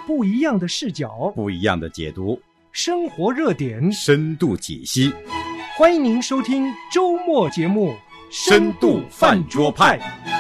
不一样的视角， 不一样的解读， 生活热点深度解析。 欢迎您收听周末节目《 深度饭桌派》。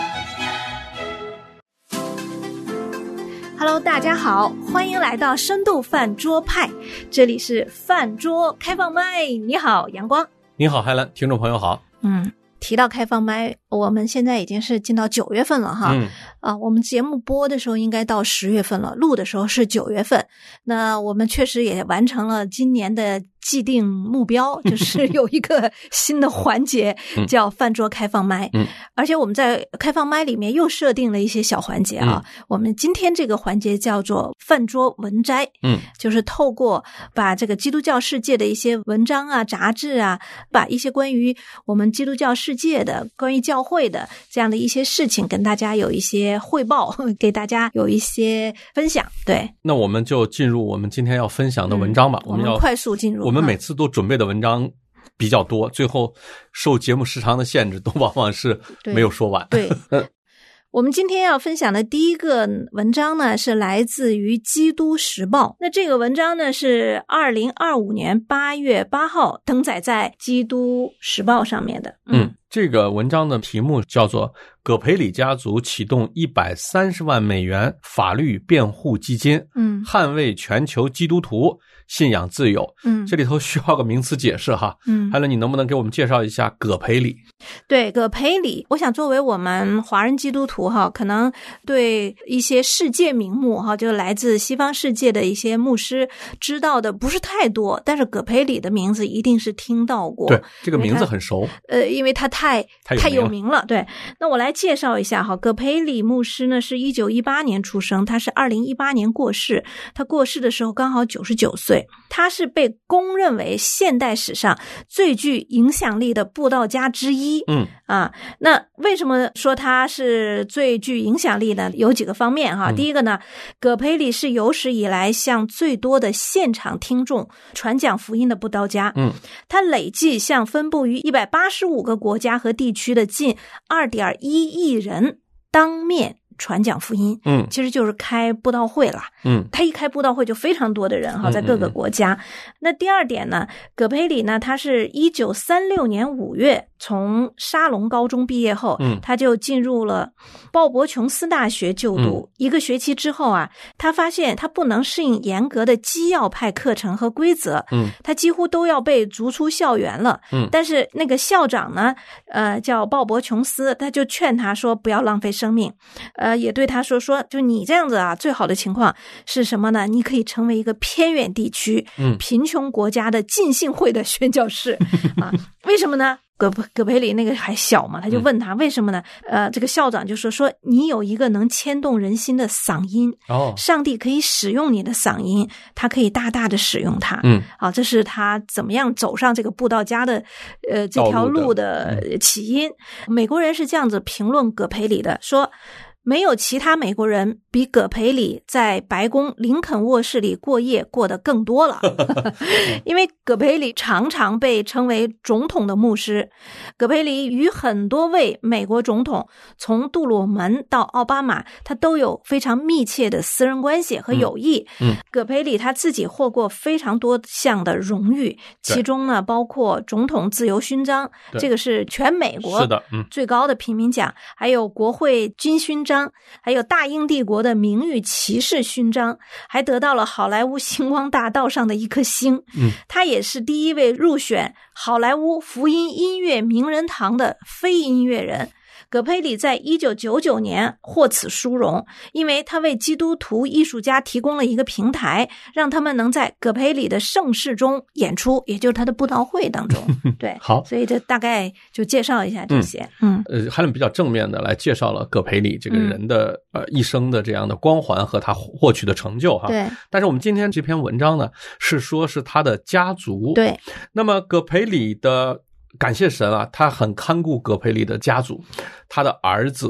Hello， 大家好，欢迎来到深度饭桌派，这里是饭桌开放麦。你好，阳光。 你好，海兰，听众朋友好。 提到开放麦，我们现在已经是进到9月份了哈。我们节目播的时候应该到10月份了，录的时候是9月份。那我们确实也完成了今年的既定目标，就是有一个新的环节叫饭桌开放麦。而且我们在开放麦里面又设定了一些小环节啊。我们今天这个环节叫做饭桌文摘，就是透过把这个基督教世界的一些文章啊、杂志啊，把一些关于我们基督教世界的、关于教会的这样的一些事情跟大家有一些汇报，给大家有一些分享。对， 那我们就进入我们今天要分享的文章吧。 我们快速进入。 我们每次都准备的文章比较多，最后受节目时长的限制，都往往是没有说完。 对。我们今天要分享的第一个文章呢，是来自于基督时报。那这个文章呢，是2025年8月8号登载在基督时报上面的。 这个文章的题目叫做葛培理家族启动130万美元法律辩护基金，捍卫全球基督徒信仰自由。这里头需要个名词解释哈。海伦，你能不能给我们介绍一下葛培理？ 对，葛培理，我想作为我们华人基督徒哈，可能对一些世界名目哈，就来自西方世界的一些牧师知道的不是太多，但是葛培理的名字一定是听到过。 对，这个名字很熟。 因为他太有名了。对，那我来介绍一下哈，葛培理牧师呢是1918年出生，他是2018年过世，他过世的时候刚好99岁。他是被公认为现代史上最具影响力的布道家之一。那为什么说他是最具影响力呢？有几个方面哈。第一个呢，葛培理是有史以来向最多的现场听众传讲福音的布道家。他累计向分布于185个国家和地区的近2.1亿人当面传讲福音。其实就是开布道会啦。他一开布道会就非常多的人哈，在各个国家。那第二点呢，葛培理呢，他是1936年5月从沙龙高中毕业后，他就进入了鲍勃琼斯大学就读。一个学期之后啊，他发现他不能适应严格的基要派课程和规则，他几乎都要被逐出校园了。但是那个校长呢，叫鲍勃琼斯，他就劝他说不要浪费生命，也对他说就你这样子啊，最好的情况是什么呢？你可以成为一个偏远地区、贫穷国家的浸信会的宣教士啊？为什么呢？葛培理那个还小嘛，他就问他为什么呢？这个校长就说你有一个能牵动人心的嗓音，上帝可以使用你的嗓音，他可以大大的使用它。这是他怎么样走上这个布道家的这条路的起因。美国人是这样子评论葛培理的，说没有其他美国人比葛培理在白宫林肯卧室里过夜过得更多了。因为葛培理常常被称为总统的牧师，葛培理与很多位美国总统，从杜鲁门到奥巴马，他都有非常密切的私人关系和友谊。葛培理他自己获过非常多项的荣誉，其中呢包括总统自由勋章，这个是全美国最高的平民奖，还有国会军勋章，还有大英帝国的名誉骑士勋章，还得到了好莱坞星光大道上的一颗星。他也是第一位入选好莱坞福音音乐名人堂的非音乐人。葛培理在1999年获此殊荣，因为他为基督徒艺术家提供了一个平台，让他们能在葛培理的盛世中演出，也就是他的布道会当中。对， 好， 所以这大概就介绍一下这些。 还能比较正面的来介绍了葛培理这个人的一生的这样的光环和他获取的成就哈。 对。 但是我们今天这篇文章呢，是说是他的家族。 对。 那么葛培理的感谢神啊，他很看顾葛培理的家族，他的儿子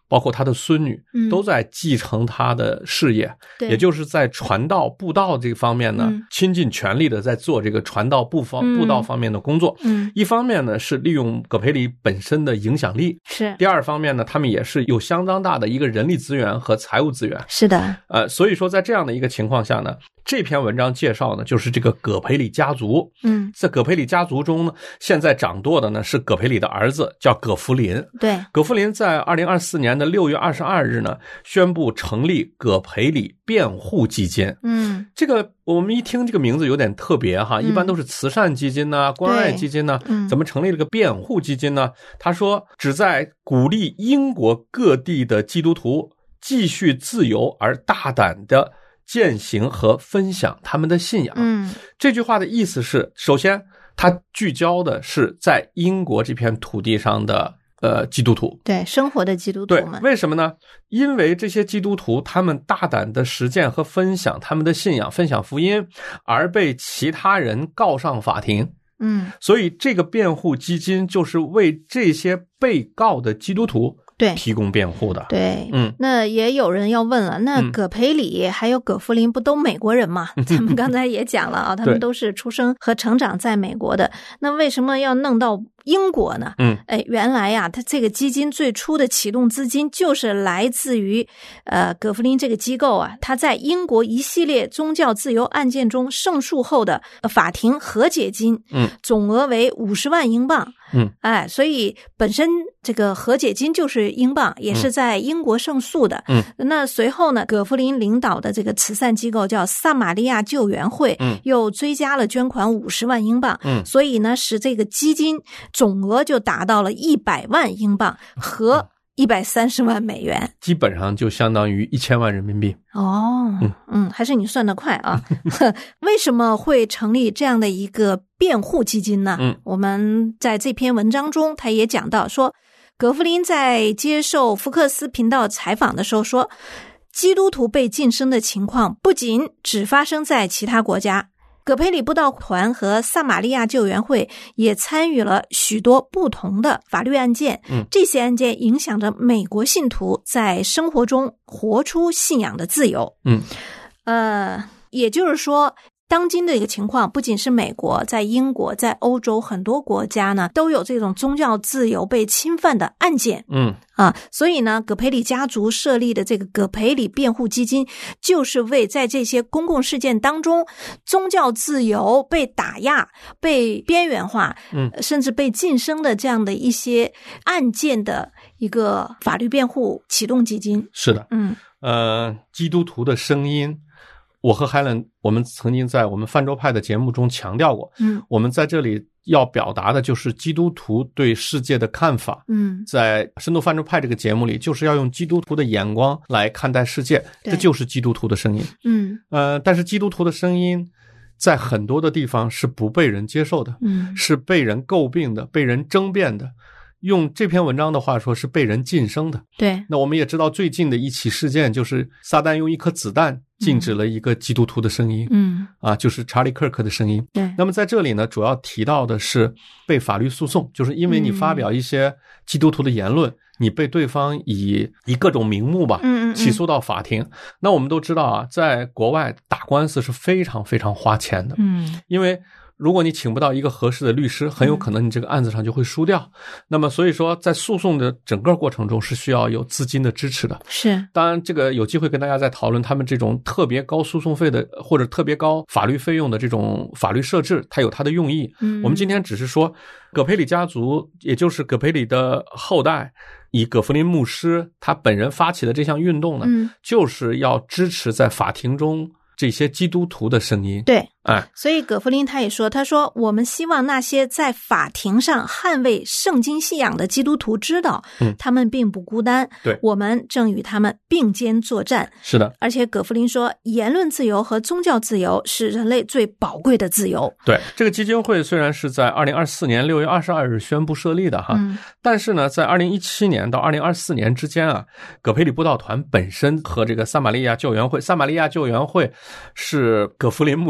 包括他的孙女都在继承他的事业，也就是在传道布道这个方面呢，倾尽全力的在做这个传道布道方面的工作。一方面呢是利用葛培理本身的影响力， 是第二方面呢，他们也是有相当大的一个人力资源和财务资源。 是的， 所以说在这样的一个情况下呢，这篇文章介绍呢就是这个葛培理家族。在葛培理家族中呢，现在掌舵的呢是葛培理的儿子，叫葛福林。 对， 葛福林在2024年的6月22日呢，宣布成立葛培理辩护基金。这个我们一听这个名字有点特别哈，一般都是慈善基金呢、关爱基金呢，怎么成立了个辩护基金呢？他说旨在鼓励英国各地的基督徒继续自由而大胆的践行和分享他们的信仰。这句话的意思是，首先它聚焦的是在英国这片土地上的基督徒， 对，生活的基督徒们。 对，为什么呢？因为这些基督徒他们大胆的实践和分享他们的信仰，分享福音，而被其他人告上法庭。所以这个辩护基金就是为这些被告的基督徒对提供辩护的。 对，那也有人要问了，那葛培理还有葛福林不都美国人吗？咱们刚才也讲了啊，他们都是出生和成长在美国的，那为什么要弄到英国呢？原来呀，他这个基金最初的启动资金就是来自于葛福林这个机构啊，他在英国一系列宗教自由案件中胜诉后的法庭和解金，总额为50万英镑。所以本身这个和解金就是英镑，也是在英国胜诉的。那随后呢，葛福林领导的这个慈善机构叫撒玛利亚救援会，又追加了捐款50万英镑。所以呢，使这个基金总额就达到了100万英镑和130万美元， 基本上就相当于1000万人民币。 还是你算得快啊。为什么会成立这样的一个辩护基金呢？我们在这篇文章中他也讲到说，葛福林在接受福克斯频道采访的时候说，基督徒被晋升的情况不仅只发生在其他国家，葛培理布道团和撒玛利亚救援会也参与了许多不同的法律案件，这些案件影响着美国信徒在生活中活出信仰的自由。也就是说，当今的一个情况不仅是美国，在英国，在欧洲很多国家呢都有这种宗教自由被侵犯的案件。所以呢，葛培理家族设立的这个葛培理辩护基金，就是为在这些公共事件当中宗教自由被打压、被边缘化，甚至被晋升的这样的一些案件的一个法律辩护启动基金。 是的，基督徒的声音，我和海伦我们曾经在我们泛舟派的节目中强调过，我们在这里要表达的就是基督徒对世界的看法。在深度泛舟派这个节目里，就是要用基督徒的眼光来看待世界，这就是基督徒的声音。但是基督徒的声音在很多的地方是不被人接受的，是被人诟病的，被人争辩的。用这篇文章的话说，是被人晋升的。 对， 那我们也知道最近的一起事件，就是撒旦用一颗子弹禁止了一个基督徒的声音，就是查理·克克的声音。 对， 那么在这里呢，主要提到的是被法律诉讼，就是因为你发表一些基督徒的言论，你被对方以各种名目吧，起诉到法庭。那我们都知道啊，在国外打官司是非常非常花钱的，因为如果你请不到一个合适的律师，很有可能你这个案子上就会输掉。那么所以说在诉讼的整个过程中是需要有资金的支持的。 是， 当然这个有机会跟大家再讨论他们这种特别高诉讼费的或者特别高法律费用的这种法律设置，它有它的用意。我们今天只是说葛培理家族，也就是葛培理的后代，以葛福林牧师他本人发起的这项运动呢，就是要支持在法庭中这些基督徒的声音。 对，所以葛福林他也说，他说我们希望那些在法庭上捍卫圣经信仰的基督徒知道，他们并不孤单， 对， 我们正与他们并肩作战。 是的， 而且葛福林说，言论自由和宗教自由是人类最宝贵的自由。 对，这个基金会虽然是在2024年6月22日宣布设立的哈，但是呢，在2017年到2024年之间啊，葛培理布道团本身和这个撒玛利亚救援会是葛福林牧师领导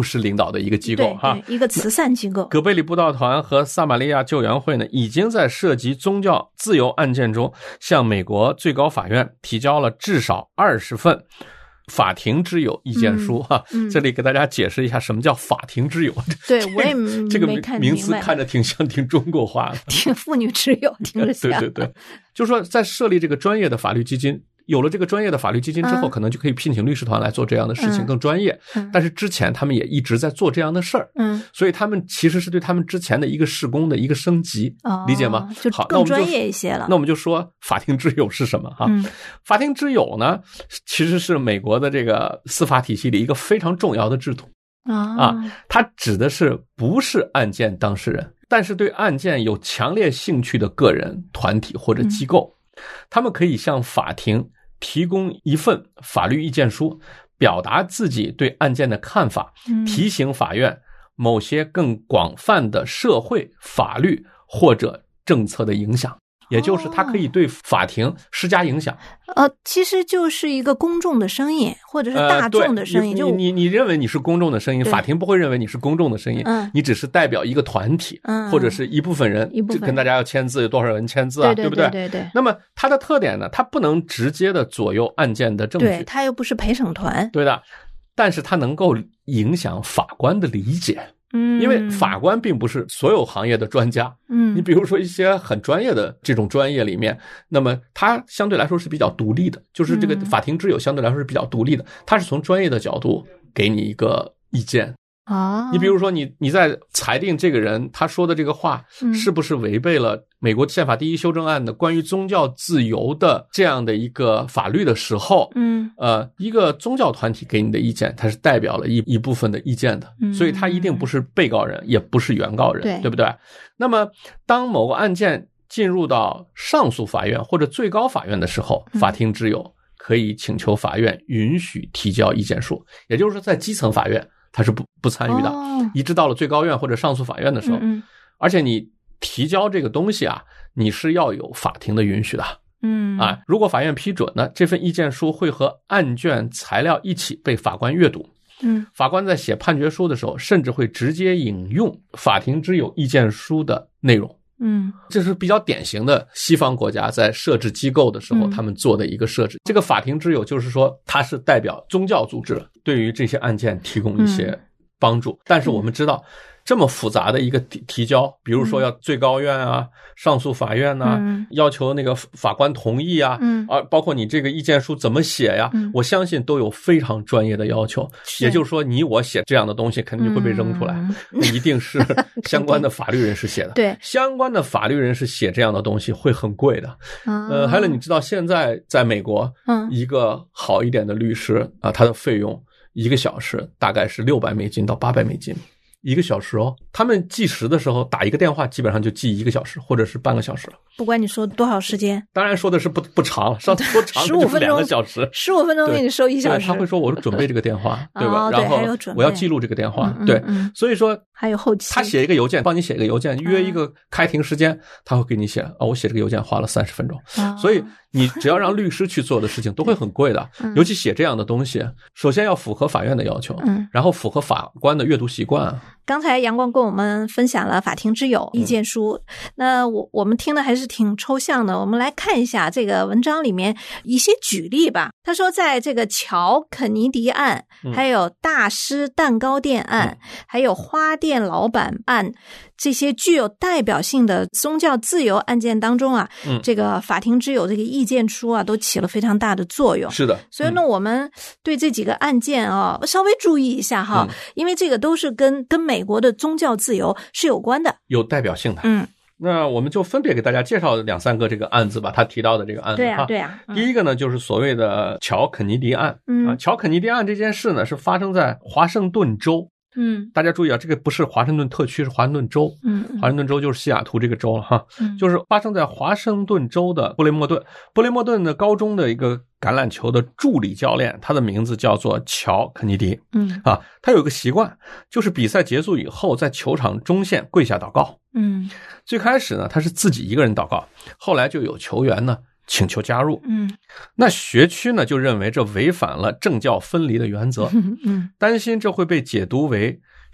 导的一个机构哈， 一个慈善机构。 葛贝里布道团和撒玛利亚救援会呢，已经在涉及宗教自由案件中向美国最高法院提交了至少20份法庭之友意见书哈。这里给大家解释一下什么叫法庭之友。 对，我也没看这个名词看着挺中国化的， 挺妇女之友，听着像。 对，就是说在设立这个专业的法律基金。有了这个专业的法律基金之后，可能就可以聘请律师团来做这样的事情，更专业。但是之前他们也一直在做这样的事儿，所以他们其实是对他们之前的一个事工的一个升级，理解吗？ 就更专业一些了。 那我们就说法庭之友是什么哈？法庭之友呢，其实是美国的这个司法体系里一个非常重要的制度它指的是不是案件当事人，但是对案件有强烈兴趣的个人、团体或者机构，他们可以向法庭提供一份法律意见书，表达自己对案件的看法，提醒法院某些更广泛的社会、法律或者政策的影响。也就是它可以对法庭施加影响。 其实就是一个公众的声音，或者是大众的声音。 你认为你是公众的声音，法庭不会认为你是公众的声音，你只是代表一个团体，或者是一部分人，跟大家要签字，有多少人签字啊，对不对？ 对。 那么它的特点呢，它不能直接的左右案件的证据， 对，它又不是陪审团， 对的，但是它能够影响法官的理解。因为法官并不是所有行业的专家，你比如说一些很专业的这种专业里面，那么它相对来说是比较独立的，就是这个法庭之友相对来说是比较独立的，它是从专业的角度给你一个意见。你比如说你在裁定这个人他说的这个话是不是违背了美国宪法第一修正案的关于宗教自由的这样的一个法律的时候，一个宗教团体给你的意见，它是代表了一部分的意见的，所以他一定不是被告人，也不是原告人，对不对？那么当某个案件进入到上诉法院或者最高法院的时候，法庭之友可以请求法院允许提交意见书，也就是说在基层法院他是不参与的，一直到了最高院或者上诉法院的时候，而且你提交这个东西啊，你是要有法庭的允许的，如果法院批准呢，这份意见书会和案卷材料一起被法官阅读，法官在写判决书的时候，甚至会直接引用法庭之友意见书的内容。这是比较典型的西方国家在设置机构的时候他们做的一个设置。这个法庭之友就是说它是代表宗教组织对于这些案件提供一些帮助，但是我们知道这么复杂的一个提交，比如说要最高院啊、上诉法院啊，要求那个法官同意啊，包括你这个意见书怎么写呀，我相信都有非常专业的要求。也就是说，你我写这样的东西肯定会被扔出来，那一定是相关的法律人士写的。 对， 相关的法律人士写这样的东西会很贵的。还有你知道现在在美国，一个好一点的律师啊，他的费用1个小时大概是$600到$800。1个小时哦，他们计时的时候打一个电话，基本上就计1个小时或者是半个小时了。 不管你说多少时间， 当然说的是不长了，说长就是2个小时 ，15分钟给你收1小时。 他会说我准备这个电话，对吧？然后我要记录这个电话，对，所以说还有后期。 他写一个邮件，帮你写一个邮件，约一个开庭时间，他会给你写我写这个邮件花了30分钟，所以你只要让律师去做的事情都会很贵的，尤其写这样的东西，首先要符合法院的要求，然后符合法官的阅读习惯。 刚才阳光跟我们分享了法庭之友意见书，那我们听的还是挺抽象的，我们来看一下这个文章里面一些举例吧。他说在这个乔肯尼迪案，还有大师蛋糕店案，还有花店老板案，这些具有代表性的宗教自由案件当中啊，这个法庭之友这个意见书啊都起了非常大的作用。 是的， 所以呢我们对这几个案件啊稍微注意一下哈，因为这个都是跟美国的宗教自由是有关的， 有代表性的。那我们就分别给大家介绍2、3个这个案子吧，他提到的这个案子。 对啊。 第一个呢就是所谓的乔肯尼迪案。乔肯尼迪案这件事呢是发生在华盛顿州。大家注意啊，这个不是华盛顿特区，是华盛顿州。华盛顿州就是西雅图这个州了哈。就是发生在华盛顿州的布雷默顿。布雷默顿的高中的一个橄榄球的助理教练，他的名字叫做乔肯尼迪。他有一个习惯，就是比赛结束以后在球场中线跪下祷告。最开始呢他是自己一个人祷告，后来就有球员呢请求加入。那学区呢就认为这违反了政教分离的原则，担心这会被解读为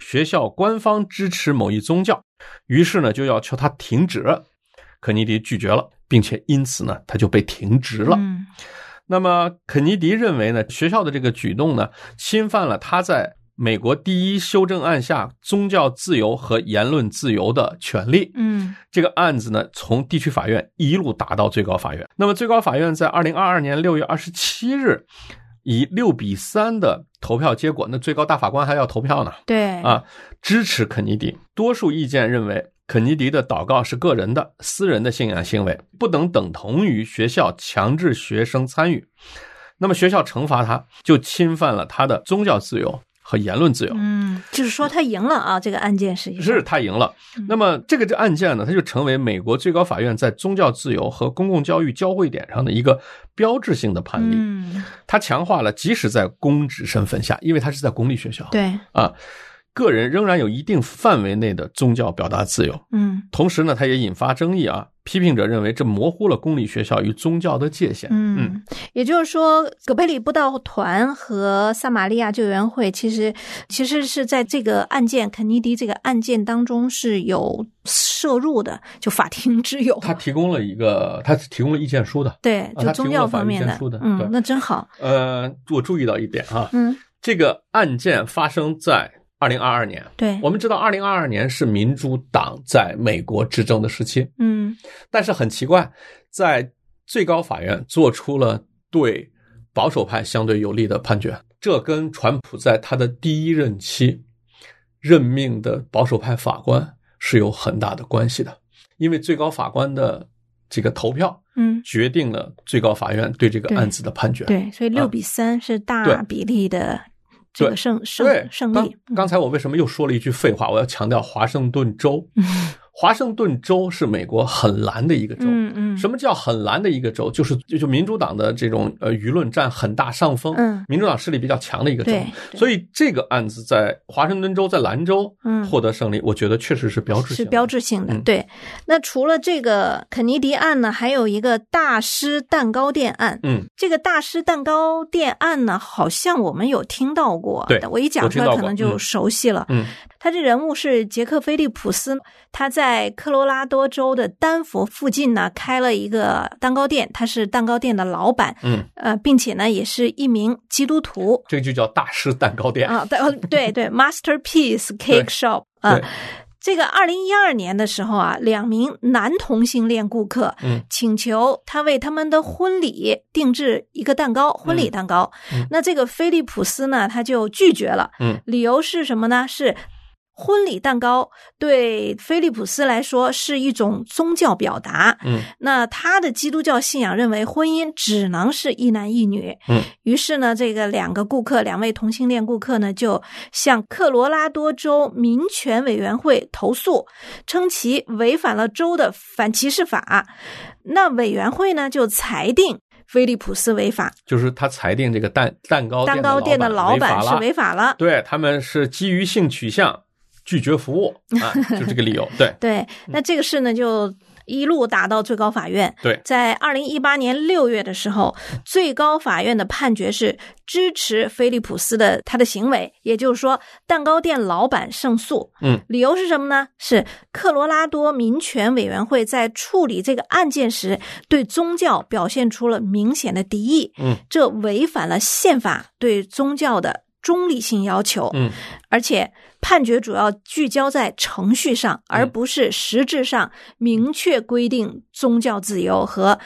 学校官方支持某一宗教，于是呢就要求他停止。肯尼迪拒绝了，并且因此呢他就被停职了。那么肯尼迪认为呢，学校的这个举动呢侵犯了他在美国第一修正案下宗教自由和言论自由的权利。这个案子呢从地区法院一路打到最高法院。那么最高法院在2022年6月27日以6-3的投票结果，那最高大法官还要投票呢。 对支持肯尼迪。多数意见认为肯尼迪的祷告是个人的私人的信仰行为，不能等同于学校强制学生参与。那么学校惩罚他，就侵犯了他的宗教自由和言论自由。 就是说他赢了啊，这个案件是他赢了。那么这个案件呢，它就成为美国最高法院在宗教自由和公共教育交汇点上的一个标志性的判例。它强化了即使在公职身份下，因为它是在公立学校， 对个人仍然有一定范围内的宗教表达自由。同时呢，它也引发争议批评者认为这模糊了公立学校与宗教的界限。 也就是说，葛培理布道团和撒玛利亚救援会其实是在这个案件肯尼迪这个案件当中是有涉入的，就法庭之友。他提供了意见书的， 对，就宗教方面的。那真好。 我注意到一点这个案件发生在2022年。 对， 我们知道2022年是民主党在美国执政的时期。但是很奇怪，在最高法院做出了对保守派相对有利的判决，这跟川普在他的第一任期任命的保守派法官是有很大的关系的。因为最高法官的这个投票决定了最高法院对这个案子的判决。 对，所以6-3是大比例的这个胜利。 刚才我为什么又说了一句废话？我要强调华盛顿州。华盛顿州是美国很蓝的一个州。什么叫很蓝的一个州？就民主党的这种舆论占很大上风，民主党势力比较强的一个州。所以这个案子在华盛顿州，在兰州获得胜利，我觉得确实是标志性的。对。 那除了这个肯尼迪案呢，还有一个大师蛋糕店案。这个大师蛋糕店案呢，好像我们有听到过。 对， 我一讲出来可能就熟悉了。他这人物是杰克·菲利普斯，他在科罗拉多州的丹佛附近呢开了一个蛋糕店，他是蛋糕店的老板。并且呢也是一名基督徒。 这个就叫大师蛋糕店对Masterpiece Cake Shop 这个2012年的时候2名男同性恋顾客请求他为他们的婚礼定制一个蛋糕，婚礼蛋糕。那这个菲利普斯呢他就拒绝了。理由是什么呢？是婚礼蛋糕对菲利普斯来说是一种宗教表达。那他的基督教信仰认为婚姻只能是一男一女。于是呢这个两位同性恋顾客呢就向科罗拉多州民权委员会投诉，称其违反了州的反歧视法。那委员会呢就裁定菲利普斯违法， 就是他裁定这个蛋糕店的老板是违法了。 对，他们是基于性取向拒绝服务就这个理由。 对，那这个事呢就一路打到最高法院。 对， 在2018年6月的时候，最高法院的判决是支持菲利普斯的他的行为，也就是说蛋糕店老板胜诉。理由是什么呢？是科罗拉多民权委员会在处理这个案件时对宗教表现出了明显的敌意。这违反了宪法对宗教的中立性要求。而且判决主要聚焦在程序上，而不是实质上明确规定宗教自由和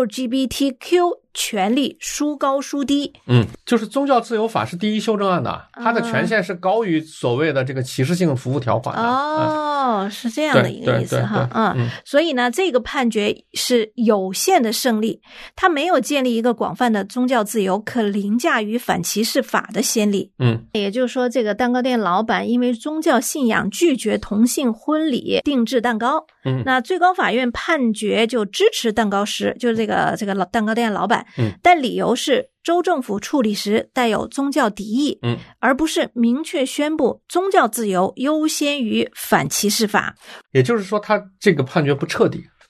LGBTQ 权利孰高孰低。 就是宗教自由法是第一修正案的，它的权限是高于所谓的这个歧视性服务条款的。 是这样的一个意思哈。所以呢这个判决是有限的胜利，它没有建立一个广泛的宗教自由可凌驾于反歧视法的先例。也就是说这个蛋糕店老板因为宗教信仰拒绝同性婚礼定制蛋糕。那最高法院判决就支持蛋糕师，就是这个蛋糕店老板。但理由是州政府处理时带有宗教敌意，而不是明确宣布宗教自由优先于反歧视法。 也就是说他这个判决不彻底。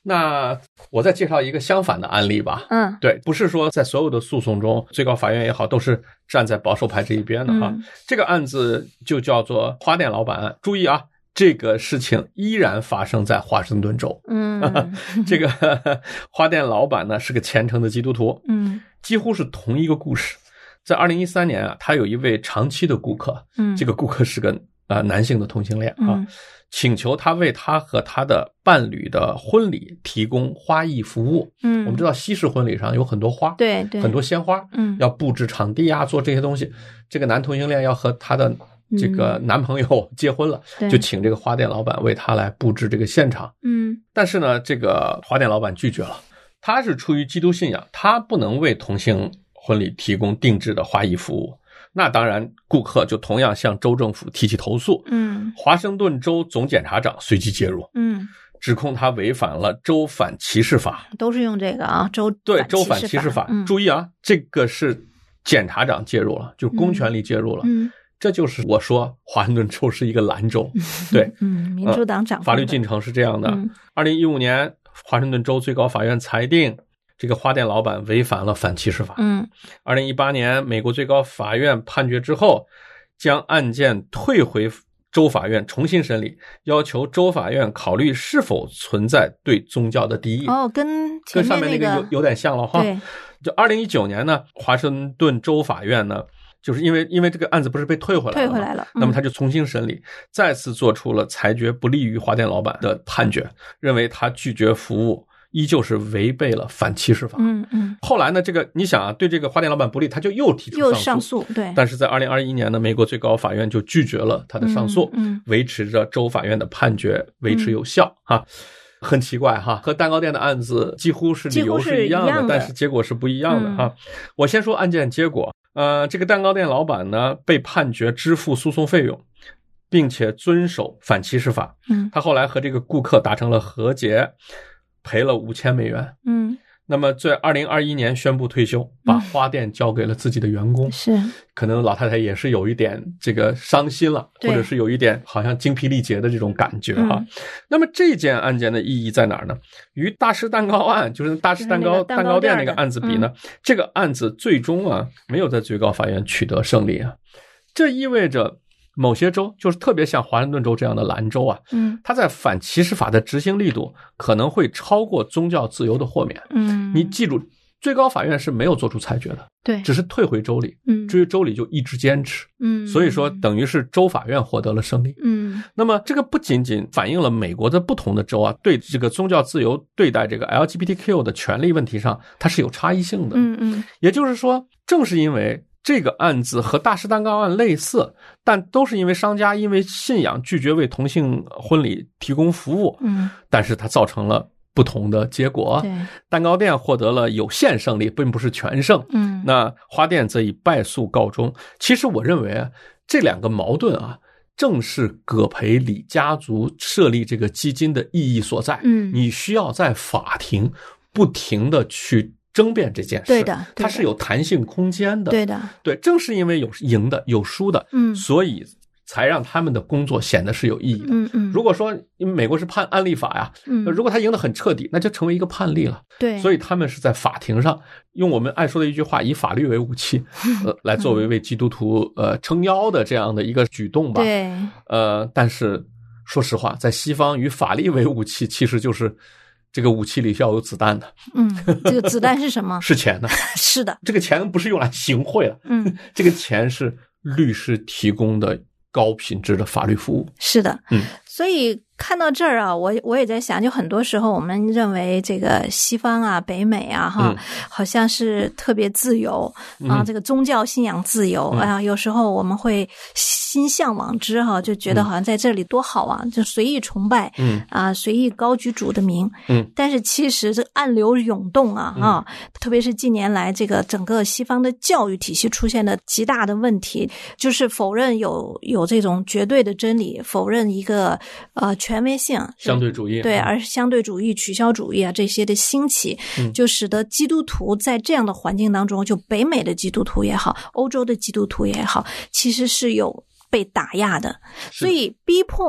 那我再介绍一个相反的案例吧。对，不是说在所有的诉讼中，最高法院也好，都是站在保守派这一边的哈。这个案子就叫做花店老板案。注意啊，这个事情依然发生在华盛顿州。这个花店老板呢是个虔诚的基督徒。几乎是同一个故事。在2013年啊，他有一位长期的顾客。这个顾客是个男性的同性恋啊。请求他为他和他的伴侣的婚礼提供花艺服务。我们知道西式婚礼上有很多花，对，很多鲜花，要布置场地啊，做这些东西。这个男同性恋要和他的这个男朋友结婚了，就请这个花店老板为他来布置这个现场。但是呢，这个花店老板拒绝了。他是出于基督信仰，他不能为同性婚礼提供定制的花艺服务。那当然，顾客就同样向州政府提起投诉。华盛顿州总检察长随即介入。指控他违反了州反歧视法。都是用这个啊，州反歧视法。注意啊，这个是检察长介入了，就是公权力介入了。这就是我说华盛顿州是一个蓝州。对，民主党掌控法律进程是这样的。2015年，华盛顿州最高法院裁定这个花店老板违反了反歧视法。2018年，美国最高法院判决之后，将案件退回州法院重新审理，要求州法院考虑是否存在对宗教的敌意。跟上面那个有点像了哈。对，就2019年呢，华盛顿州法院呢，就是因为这个案子不是被退回来了，那么他就重新审理，再次做出了裁决不利于花店老板的判决，认为他拒绝服务依旧是违背了反歧视法。后来呢，这个你想啊，对这个花店老板不利，他就又提出上诉。对，但是在2021年呢，美国最高法院就拒绝了他的上诉，维持着州法院的判决维持有效哈。很奇怪哈，和蛋糕店的案子几乎是理由是一样的，但是结果是不一样的哈。我先说案件结果。这个蛋糕店老板呢被判决支付诉讼费用，并且遵守反歧视法。他后来和这个顾客达成了和解，赔了5000美元。那么在2021年宣布退休，把花店交给了自己的员工。是，可能老太太也是有一点这个伤心了，或者是有一点好像精疲力竭的这种感觉哈。那么这件案件的意义在哪儿呢？与大师蛋糕案，就是大师蛋糕店那个案子比呢，这个案子最终啊没有在最高法院取得胜利啊。这意味着某些州，就是特别像华盛顿州这样的蓝州啊，它在反歧视法的执行力度可能会超过宗教自由的豁免。你记住，最高法院是没有做出裁决的，对，只是退回州里。至于州里就一直坚持。所以说等于是州法院获得了胜利。那么这个不仅仅反映了美国的不同的州啊，对这个宗教自由对待这个 LGBTQ 的权利问题上，它是有差异性的。也就是说，正是因为这个案子和大师蛋糕案类似，但都是因为商家因为信仰拒绝为同性婚礼提供服务，但是它造成了不同的结果。蛋糕店获得了有限胜利，并不是全胜。那花店则以败诉告终。其实我认为这两个矛盾啊，正是葛培理家族设立这个基金的意义所在。你需要在法庭不停的去争辩这件事，对的，它是有弹性空间的，对的，对，正是因为有赢的有输的，所以才让他们的工作显得是有意义的。如果说因为美国是判案例法呀，如果他赢得很彻底，那就成为一个判例了。对，所以他们是在法庭上用我们爱说的一句话，以法律为武器，来作为基督徒撑腰的这样的一个举动吧。对，但是说实话，在西方，以法律为武器，其实就是这个武器里是要有子弹的。这个子弹是什么？是钱的。是的，这个钱不是用来行贿的。这个钱是律师提供的高品质的法律服务。是的。所以看到这儿啊，我也在想，就很多时候我们认为这个西方啊、北美啊，好像是特别自由啊，这个宗教信仰自由啊，有时候我们会心向往之哈，就觉得好像在这里多好啊，就随意崇拜，随意高举主的名，但是其实这暗流涌动啊，特别是近年来这个整个西方的教育体系出现的极大的问题，就是否认有这种绝对的真理，否认一个权威性，相对主义，对，而相对主义、取消主义啊这些的兴起，就使得基督徒在这样的环境当中，就北美的基督徒也好，欧洲的基督徒也好，其实是有被打压的，所以逼迫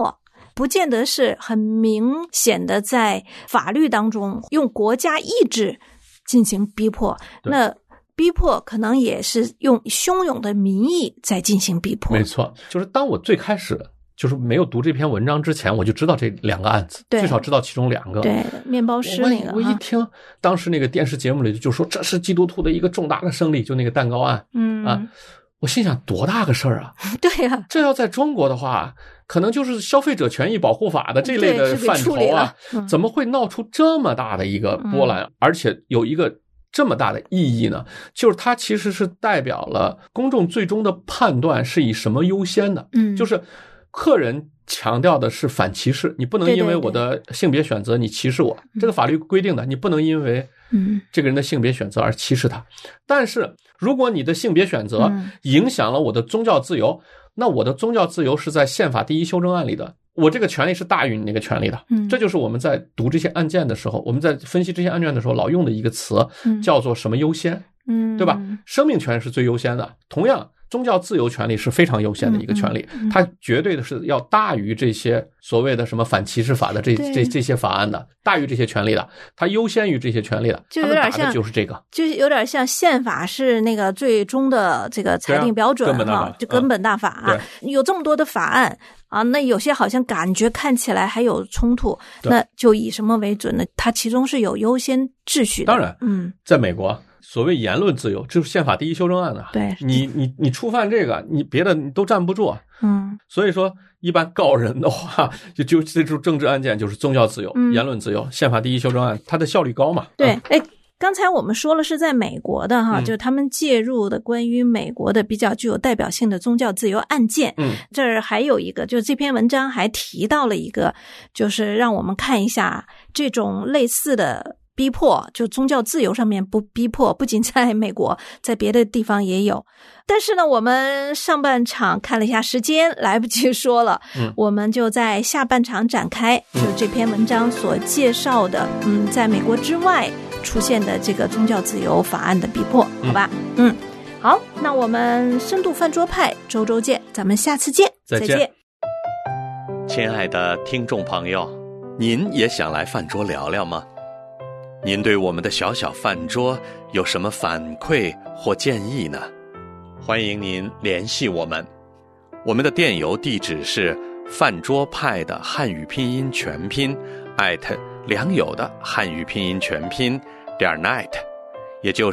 不见得是很明显的在法律当中用国家意志进行逼迫，那逼迫可能也是用汹涌的民意在进行逼迫。 没错，就是当我最开始就是没有读这篇文章之前，我就知道这2个案子，最少知道其中2个。 对，面包师那个， 我一听当时那个电视节目里就说这是基督徒的一个重大的胜利，就那个蛋糕案，我心想多大个事儿啊！ 对呀， 这要在中国的话，可能就是消费者权益保护法的这类的范畴啊，怎么会闹出这么大的一个波澜，而且有一个这么大的意义呢？就是它其实是代表了公众最终的判断是以什么优先的，就是客人强调的是反歧视，你不能因为我的性别选择你歧视我，这个法律规定的，你不能因为这个人的性别选择而歧视他。但是如果你的性别选择影响了我的宗教自由，那我的宗教自由是在宪法第1修正案里的，我这个权利是大于你那个权利的。这就是我们在读这些案件的时候，我们在分析这些案件的时候老用的一个词，叫做什么优先，对吧？生命权是最优先的，同样宗教自由权利是非常优先的一个权利，它绝对的是要大于这些所谓的什么反歧视法的这些法案的，大于这些权利的，它优先于这些权利的， 就有点像就是这个， 就是有点像宪法是那个最终的这个裁定标准哈，就根本大法啊，有这么多的法案啊，那有些好像感觉看起来还有冲突，那就以什么为准呢？它其中是有优先秩序的。 当然，在美国。所谓言论自由，这是宪法第1修正案的。 对， 你触犯这个，你别的你都站不住。所以说一般告人的话，就这种政治案件就是宗教自由、言论自由，宪法第1修正案它的效率高嘛。 对，刚才我们说了是在美国的哈，就是他们介入的关于美国的比较具有代表性的宗教自由案件。这儿还有一个，就是这篇文章还提到了一个，就是让我们看一下这种类似的逼迫，就宗教自由上面不逼迫，不仅在美国，在别的地方也有。但是呢，我们上半场看了一下时间，来不及说了，我们就在下半场展开，就是这篇文章所介绍的，在美国之外出现的这个宗教自由法案的逼迫，好吧？好，那我们深度饭桌派周见，咱们下次见， 再见。 亲爱的听众朋友，您也想来饭桌聊聊吗？您对我们的小小饭桌有什么反馈或建议呢？欢迎您联系我们，我们的电邮地址是饭桌派的汉语拼音全拼良友的汉语拼音全拼.net， 也就是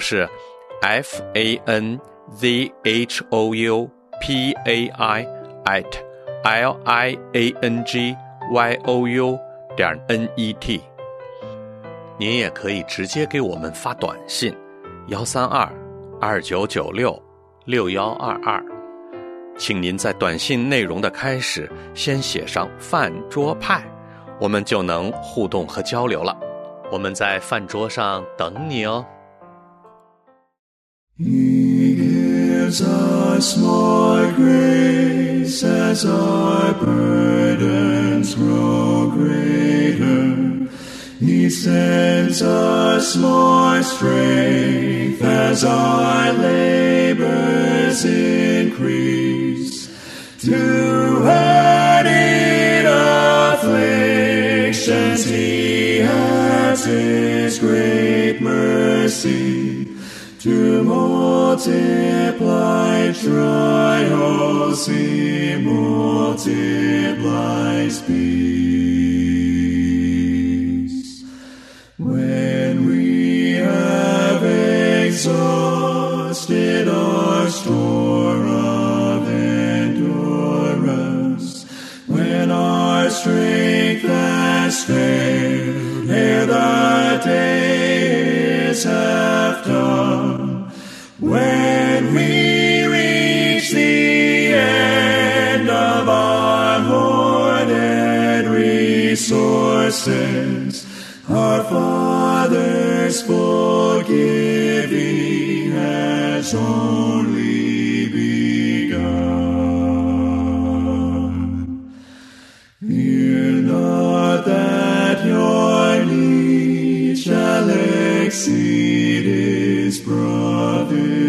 FANZHOUPAI@LIANGYOU.net。您也可以直接给我们发短信132-2996-6122，请您在短信内容的开始先写上饭桌派，我们就能互动和交流了。我们在饭桌上等你哦。He gives us more grace as our burdens grow greater.He sends us more strength as our labors increase. To added afflictions He adds His great mercy. To multiply trials He multiplies peace.When we have exhausted our store of endurance, when our strength has failed ere the day is half done, when we reach the end of our hoarded resources,Our Father's forgiving has only begun. Fear not that your need shall exceed His providence.